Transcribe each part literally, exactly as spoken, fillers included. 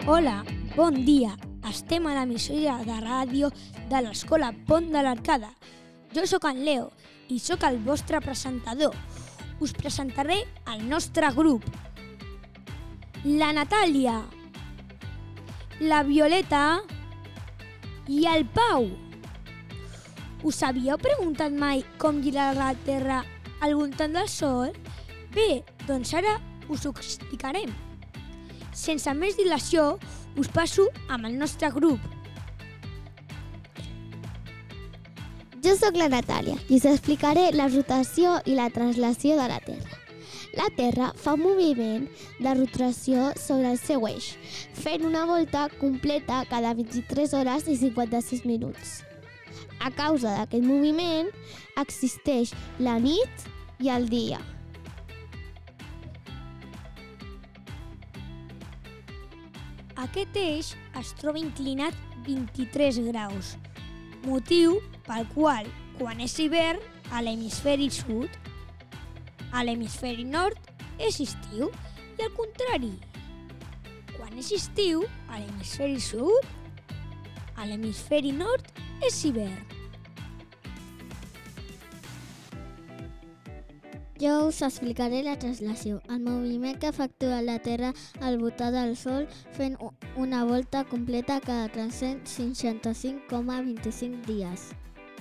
Hola, bon dia. Estem a l'emissora de ràdio de l'Escola Pont de l'Arcada. Jo sóc en Leo i sóc el vostre presentador. Us presentaré el nostre grup. La Natàlia, la Violeta i el Pau. Us havíeu preguntat mai com girar la Terra al voltant del Sol? Bé, doncs ara us ho explicarem. Sense més dilació, us passo amb el nostre grup. Jo sóc la Natàlia i us explicaré la rotació i la translació de la Terra. La Terra fa un moviment de rotació sobre el seu eix, fent una volta completa cada vint-i-tres hores i cinquanta-sis minuts. A causa d'aquest moviment, existeix la nit i el dia. Aquest eix es troba inclinat vint-i-tres graus, motiu pel qual, quan és hivern, a l'hemisferi sud, a l'hemisferi nord és estiu i al contrari. Quan és estiu, a l'hemisferi sud, a l'hemisferi nord és hivern. Jo us explicaré la translació, el moviment que efectua la Terra al voltant del Sol fent una volta completa cada tres-cents seixanta-cinc coma vint-i-cinc dies.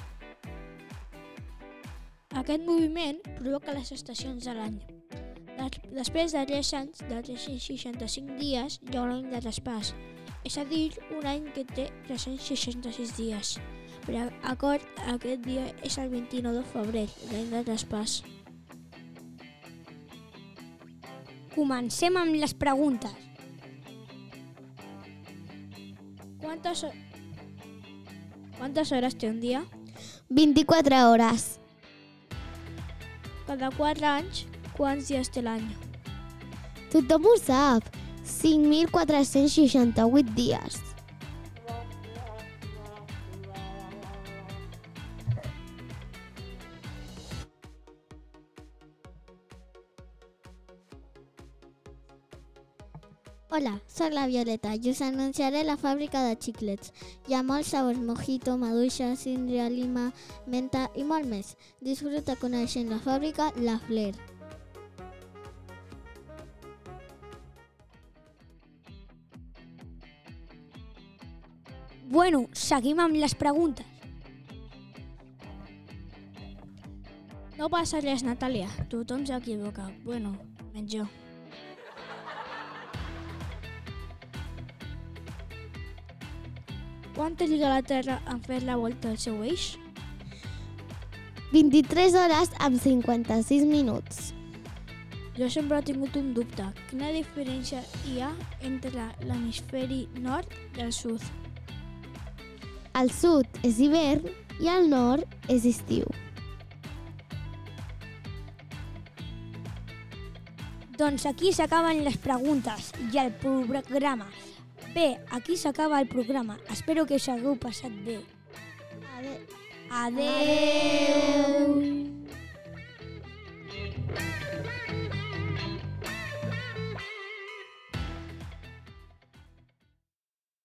Aquest moviment provoca les estacions de l'any. Després de tres anys de tres-cents seixanta-cinc dies hi ha un any de traspàs, és a dir, un any que té tres-cents seixanta-sis dies. Per acord, aquest dia és el vint-i-nou de febrer, l'any de traspàs. Comencem amb les preguntes. Quantes, quantes hores té un dia? vint-i-quatre hores. Cada quatre anys, quants dies té l'any? Tothom ho sap, cinc mil quatre-cents seixanta-vuit dies. Hola, soc la Violeta i us anunciaré la fàbrica de xiclets. Hi ha molts sabors: mojito, maduixa, síndria, lima, menta i molt més. Disfruta coneixent la fàbrica La Fler. Bueno, seguim amb les preguntes. No passa res, Natàlia. Tothom s'equivoca. Bueno, menys jo. Quant triga la Terra en fer la volta al seu eix? vint-i-tres hores amb cinquanta-sis minuts. Jo sempre he tingut un dubte. Quina diferència hi ha entre l'hemisferi nord i el sud? El sud és hivern i el nord és estiu. Doncs aquí s'acaben les preguntes i el programa. Bé, aquí s'acaba el programa. Espero que us hagueu passat bé. Adéu. Adéu.